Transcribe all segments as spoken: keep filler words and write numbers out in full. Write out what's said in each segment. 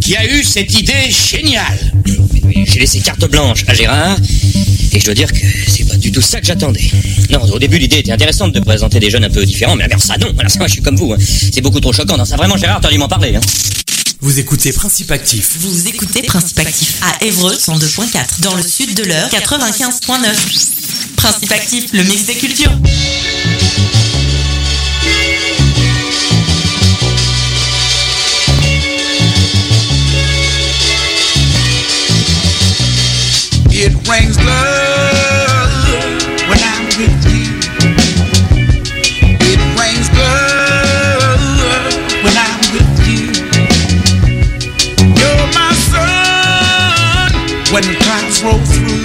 qui a eu cette idée géniale? J'ai laissé carte blanche à Gérard, et je dois dire que c'est pas du tout ça que j'attendais. Non, au début, l'idée était intéressante de présenter des jeunes un peu différents, mais alors ça, non, alors ça, moi, je suis comme vous, hein. C'est beaucoup trop choquant. Non, ça, vraiment, Gérard, t'aurais dû m'en parler, hein. Vous écoutez Principe Actif. Vous écoutez Principe Actif à Évreux cent deux point quatre, dans le sud de l'Eure quatre-vingt-quinze point neuf. Principe Actif, le mix des cultures. It rains love when I'm with you. It rains love when I'm with you. You're my sun when the clouds roll through.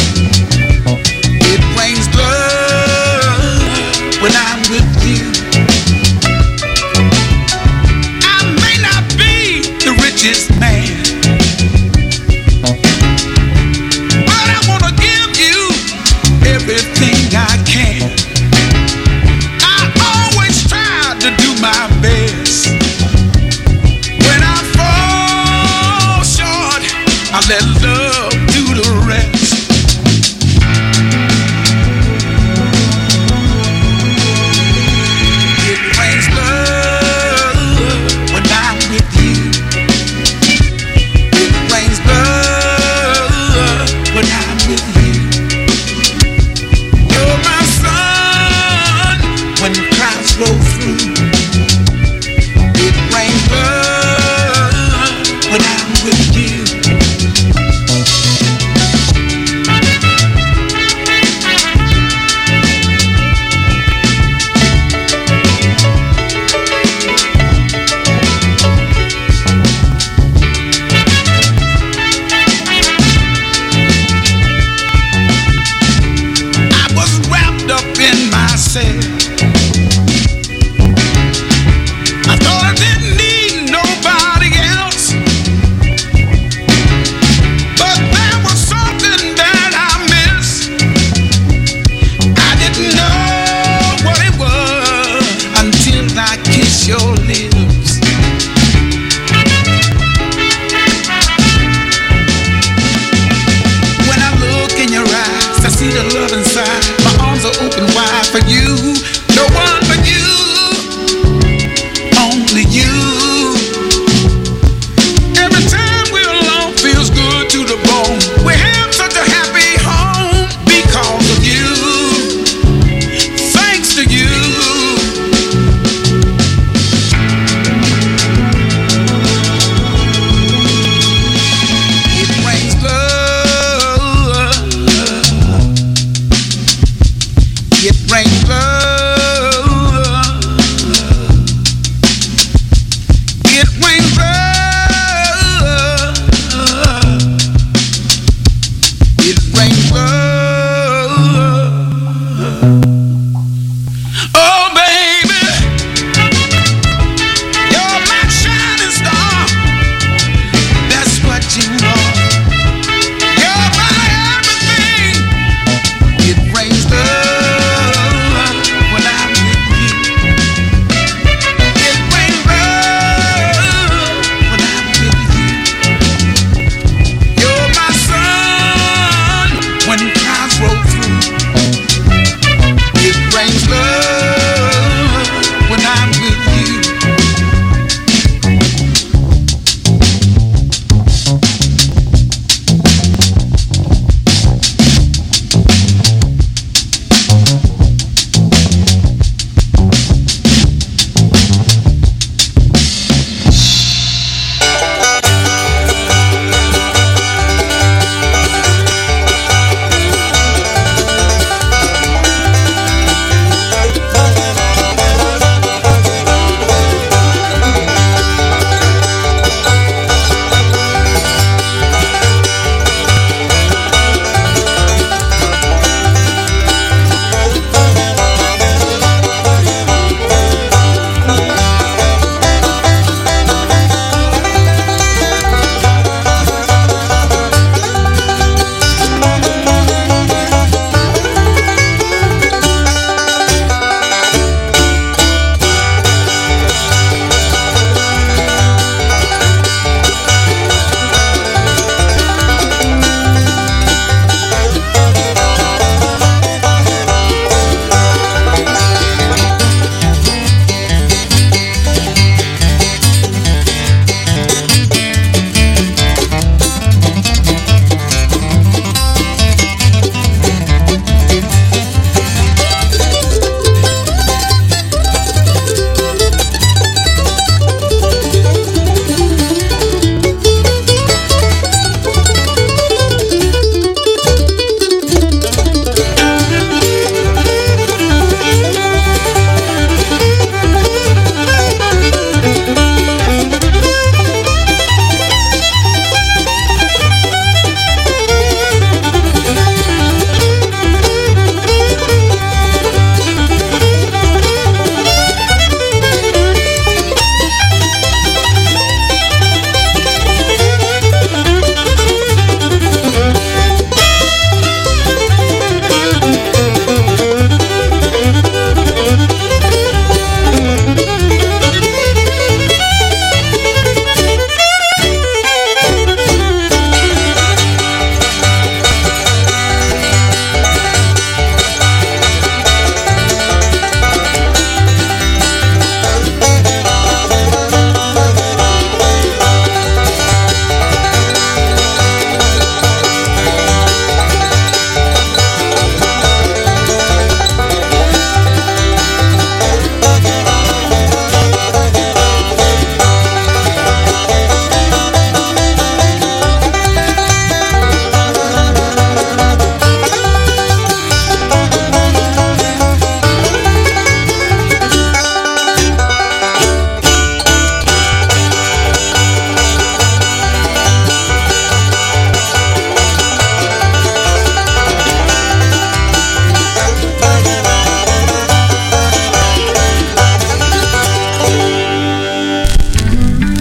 It rains love when I'm with you. I may not be the richest man, everything I can. I always try to do my best. When I fall short, I let love do the rest.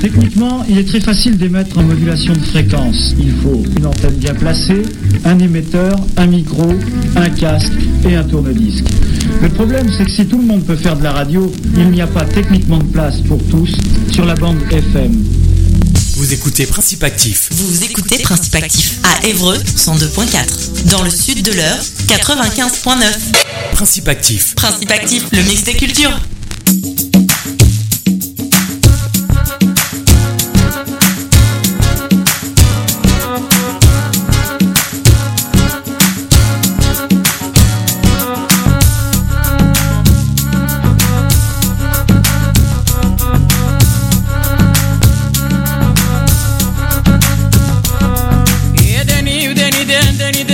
Techniquement, il est très facile d'émettre en modulation de fréquence. Il faut une antenne bien placée, un émetteur, un micro, un casque et un tourne-disque. Le problème, c'est que si tout le monde peut faire de la radio, il n'y a pas techniquement de place pour tous sur la bande F M. Vous écoutez Principe Actif. Vous écoutez Principe Actif à Évreux cent deux point quatre. Dans le sud de l'Eure, quatre-vingt-quinze point neuf. Principe Actif. Principe Actif, le mix des cultures.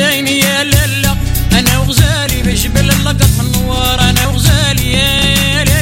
انا وغزالي بجبل اللقط من نوار انا وغزالي يا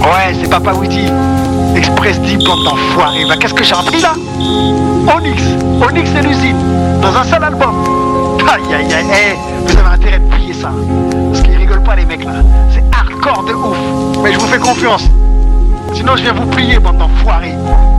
Ouais, c'est Papa Witty. Express Deep, bande d'enfoirés. Bah, qu'est-ce que j'ai appris là? Onyx, Onyx et l'usine, dans un seul album. Aïe aïe aïe, hey, vous avez intérêt de plier ça. Parce qu'ils rigolent pas les mecs là. C'est hardcore de ouf. Mais je vous fais confiance. Sinon je viens vous plier, bande d'enfoirés.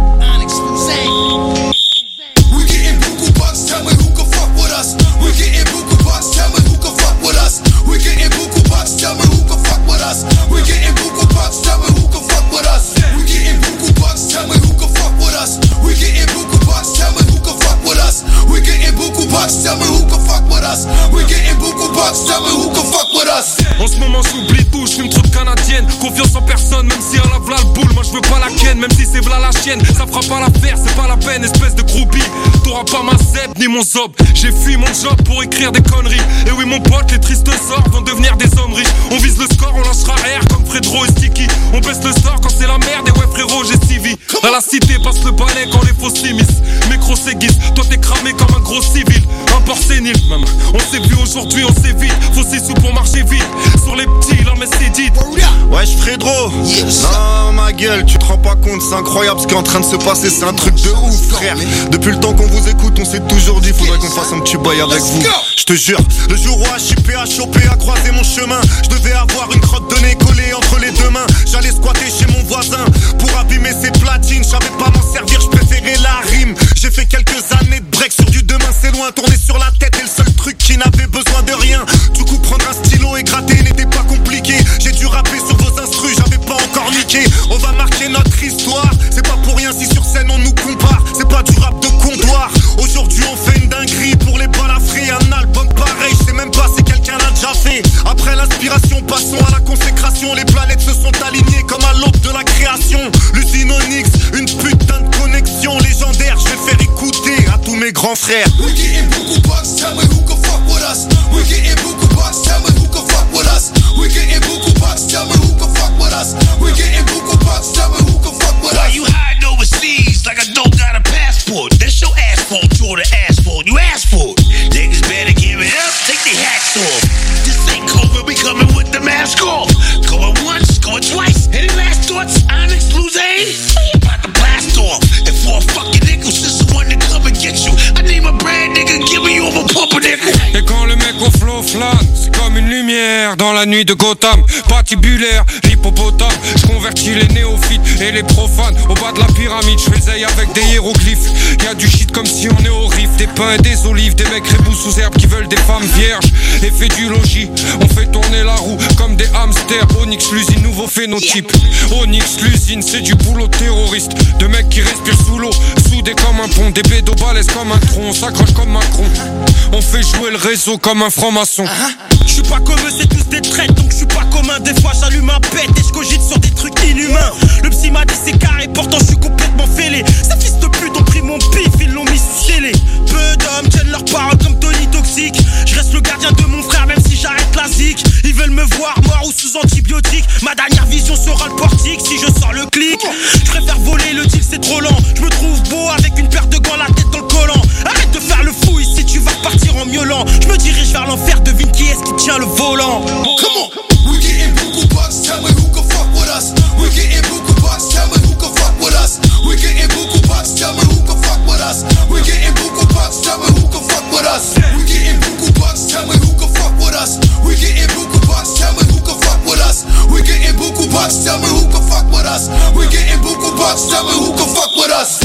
We getting buku bucks, tell me who can fuck with us. We getting buku bucks, tell me who can fuck with us. We getting buku bucks, tell me who can fuck with us. We getting buku bucks, tell me who can fuck with us. We getting buku bucks, tell me who can fuck with us. We getting buku bucks, tell me who can fuck with us. We getting buku bucks, tell me who can fuck with us. We getting buku bucks, tell me who can fuck with us. En ce moment j'oublie tout, j'fume trop de canadienne. Confiance en personne, même si elle a v'là le boule. Moi j'veux pas la ken, même si c'est v'là la chienne. Ça fera pas l'affaire, c'est pas la peine, espèce de groupie. T'auras pas ma zeb ni mon zob. J'ai fui mon job pour écrire des conneries. Et oui mon pote, les tristes sorts vont devenir des hommes riches. On vise le score, on lâchera air comme Fredro et Sticky. On baisse le sort quand c'est la merde. Et ouais frérot, j'ai suivi. À la cité passe le balai quand les faux s'immiscent. Micro s'aiguise, toi t'es cramé comme un gros civil. Un port sénile, même. On s'est vu aujourd'hui, on s'est vite. Faut six sous pour marcher vite. Sur les petits, là mais c'est dit. Wesh Fredro, yes. Non ma gueule, tu te rends pas compte, c'est incroyable ce qui est en train de se passer, c'est un truc de ouf frère. Depuis le temps qu'on vous écoute, on s'est toujours dit faudrait qu'on fasse un petit bail avec vous. Je te jure, le jour où H I P a chopé, a croisé mon chemin, je devais avoir une crotte de nez collée entre les deux mains. J'allais squatter chez mon voisin pour abîmer ses platines, je savais pas m'en servir, je préférais la rime. J'ai fait quelques années de break sur du demain c'est loin, tourner sur la tête est le seul truc qui n'avait besoin de rien. Du coup prendre un stylo et gratter n'était pas compliqué. J'ai dû rapper sur vos instrus, j'avais pas encore niqué. On va marquer notre histoire, c'est pas pour rien si sur scène on nous compare. C'est pas du rap de comptoir. Aujourd'hui on fait une dinguerie pour les balafrés. Un album pareil, je sais même pas si quelqu'un l'a déjà fait. Après l'inspiration, passons à la consécration. Les planètes se sont alignées comme à l'aube de la création. L'usine Onyx, une putain de connexion légendaire. Je vais faire écouter à tous mes grands frères. We getting buku bucks, tell me who can fuck with us. We getting buku bucks, tell me who can fuck with us. We getting buku bucks, tell me who can fuck with us. We getting buku bucks, tell me who can fuck with us. Why you hiding overseas like I don't got a passport? That's your asphalt to the asphalt. You asked for it. Niggas better give it up, take their hats off. This ain't COVID, we coming with the mask off. Going once, going twice. Any last thoughts? Onyx, Luzane? About to blast off. And for a fucking nickel, since the one to come and get you. I need my brand nigga, give me over pump a nickel. Et quand le mec au flow flâne, c'est comme une lumière dans la nuit de Gotham. Patibulaire, l'hippopotame. Je convertis les néophytes et les profanes au bas de la pyramide. Je fais avec des hiéroglyphes. Y'a du shit comme si on est au riff. Des pains et des olives, des mecs rébous sous herbe qui veulent des femmes vierges. Effet du logis, on fait tourner la roue comme des hamsters. Onyx l'usine, nouveau phénotype. Onyx l'usine, c'est du boulot terroriste. De mecs qui respirent sous l'eau, soudés comme un pont. Des bédos balèzes comme un tronc, on s'accroche comme Macron. On fait jouer le réseau comme un franc-maçon. Je suis pas comme eux, c'est tous des traites, donc je suis pas commun. Des fois j'allume un pet et je cogite sur des trucs inhumains. Le psy m'a dit c'est carré, pourtant je suis complètement fêlé. Ces fils de pute ont pris mon pif, ils l'ont mis scellé. Peu d'hommes tiennent leurs paroles comme Tony Toxique. Je reste le gardien de mon frère même si j'arrête la zik. Ils veulent me voir mort ou sous antibiotiques. Ma dernière vision sera le portique si je sors le clic. Je préfère voler le deal, c'est trop lent. Je me trouve beau avec une paire de gants, la tête dans le collant. Arrête de faire le fou ici, tu vas repartir en miaulant. Je me dirige vers l'enfer, devine qui est-ce qui tient le volant. Come on, we getting buku bucks, tell me who can fuck with us. We getting buku bucks, tell me who can fuck with us. We getting buku bucks, tell me who can fuck with us. We getting buku bucks, tell me who can fuck with us. We getting buku bucks, tell me who can fuck with us. We getting buku bucks, tell me who can fuck with us. We getting buku bucks, tell me who can fuck with us. We getting buku bucks, tell me who can fuck with us.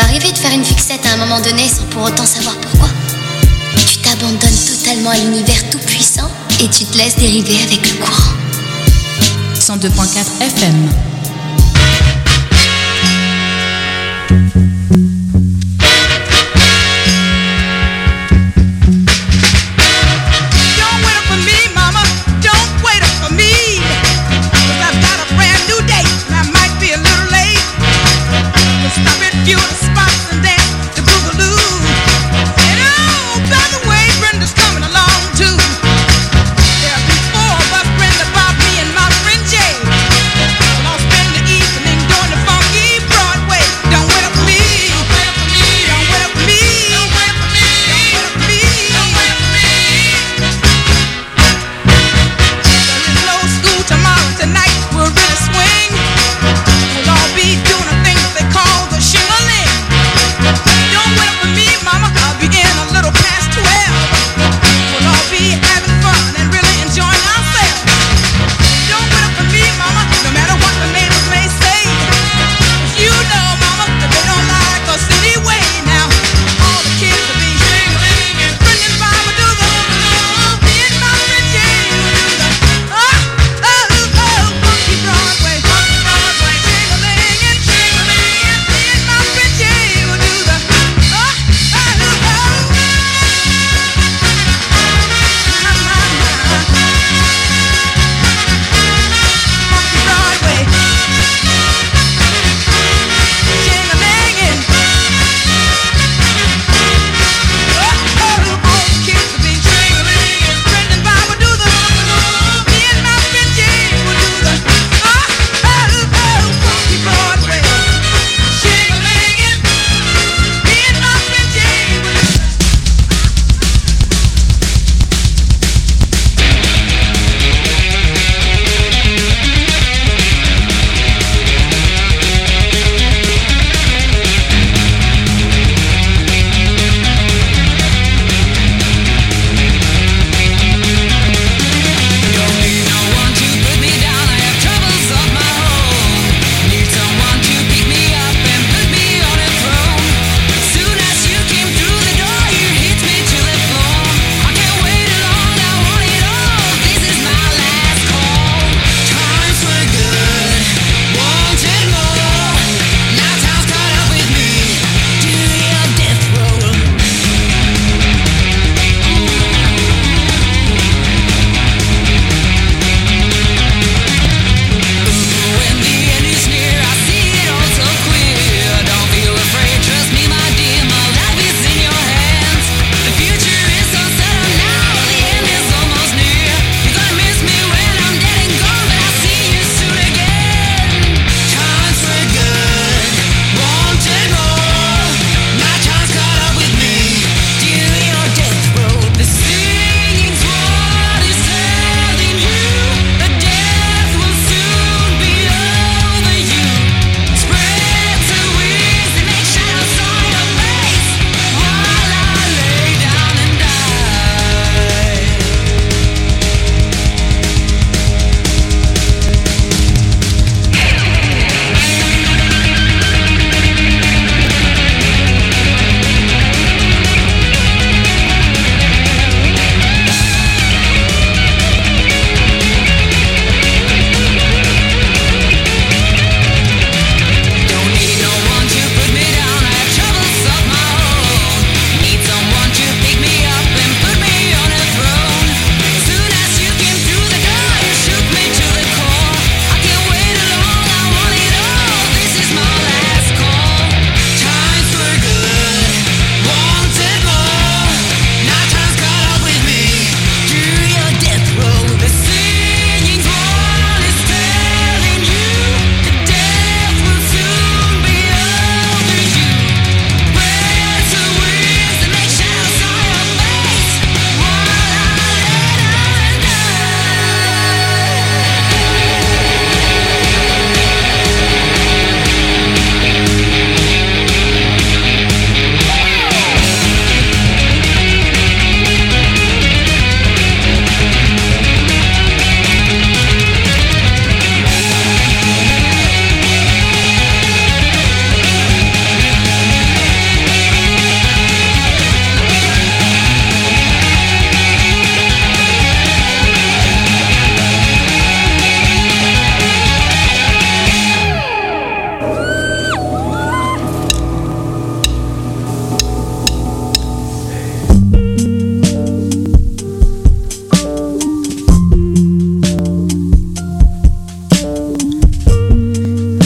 arriver de faire une fixette à un moment donné sans pour autant savoir pourquoi. Tu t'abandonnes totalement à l'univers tout puissant et tu te laisses dériver avec le courant. cent deux point quatre F M